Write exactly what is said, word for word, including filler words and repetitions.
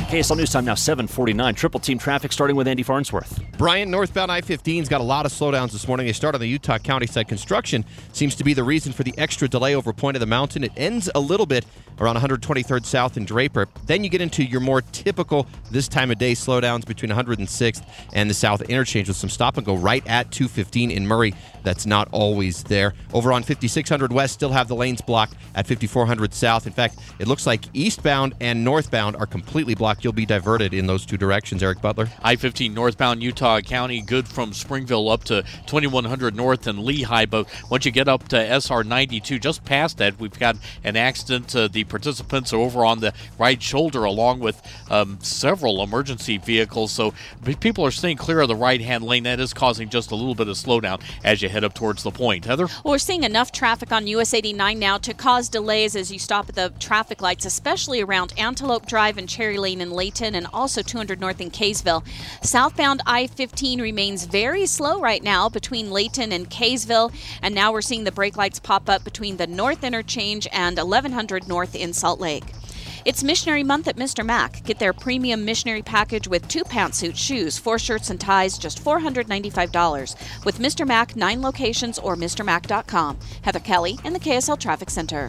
K S L News Time now seven forty-nine. Triple team traffic starting with Andy Farnsworth. Brian, northbound I fifteen's got a lot of slowdowns this morning. They start on the Utah County side. Construction seems to be the reason for the extra delay over Point of the Mountain. It ends a little bit around one hundred twenty-third South in Draper. Then you get into your more typical this time of day slowdowns between one hundred sixth and the South Interchange with some stop and go right at two fifteen in Murray. That's not always there. Over on fifty-six hundred West, still have the lanes blocked at fifty-four hundred South. In fact, it looks like eastbound and northbound are completely blocked. You'll be diverted in those two directions. Eric Butler. I fifteen northbound Utah County, good from Springville up to twenty-one hundred North and Lehigh, but once you get up to S R ninety-two, just past that, we've got an accident. Uh, the participants are over on the right shoulder along with um, several emergency vehicles, so people are staying clear of the right-hand lane. That is causing just a little bit of slowdown as you head up towards the point. Heather? Well, we're seeing enough traffic on U S eighty-nine now to cause delays as you stop at the traffic lights, especially around Antelope Drive and Cherry Lane in Layton and also two hundred North in Kaysville. Southbound I fifteen remains very slow right now between Layton and Kaysville, and now we're seeing the brake lights pop up between the North Interchange and eleven hundred North in Salt Lake. It's Missionary Month at Mister Mac. Get their premium missionary package with two pantsuit shoes, four shirts and ties, just four hundred ninety-five dollars. With Mister Mac, nine locations or Mr Mac dot com. Heather Kelly in the K S L Traffic Center.